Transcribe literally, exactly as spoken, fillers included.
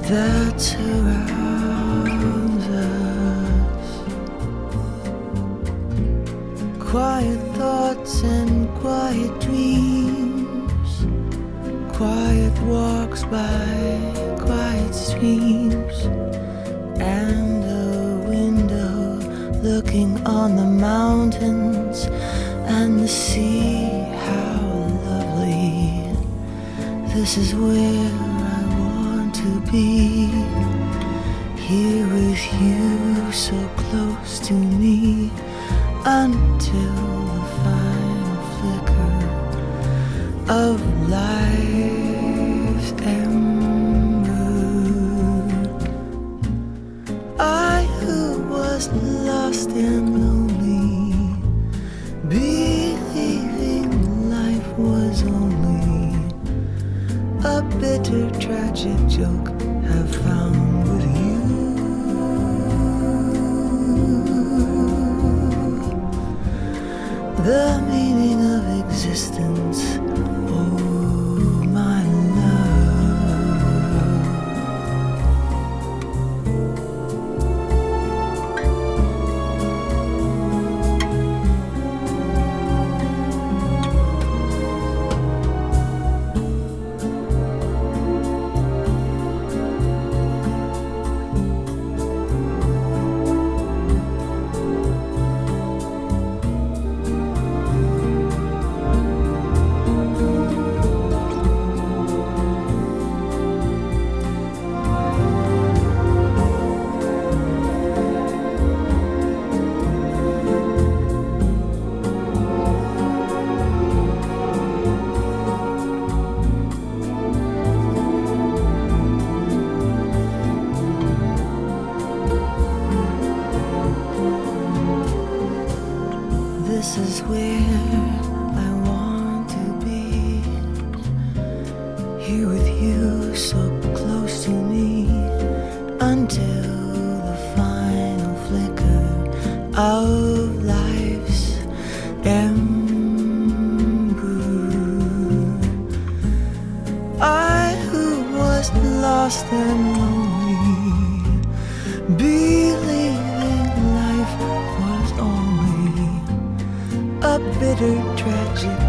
that surrounds us. Quiet thoughts and quiet dreams, quiet walks by quiet streams, and a window looking on the mountains and the sea. How lovely. This is where I want to be, here with you, so close to me, until the final flicker of life's ember. I who was lost and lonely, believing life was only a bitter, tragic joke, have found with you the meaning of existence. Oh, my This is where I want to be, here with you, so close to me, until the final flicker of life's ember. I who was lost and lonely, believing life was only a bitter, tragic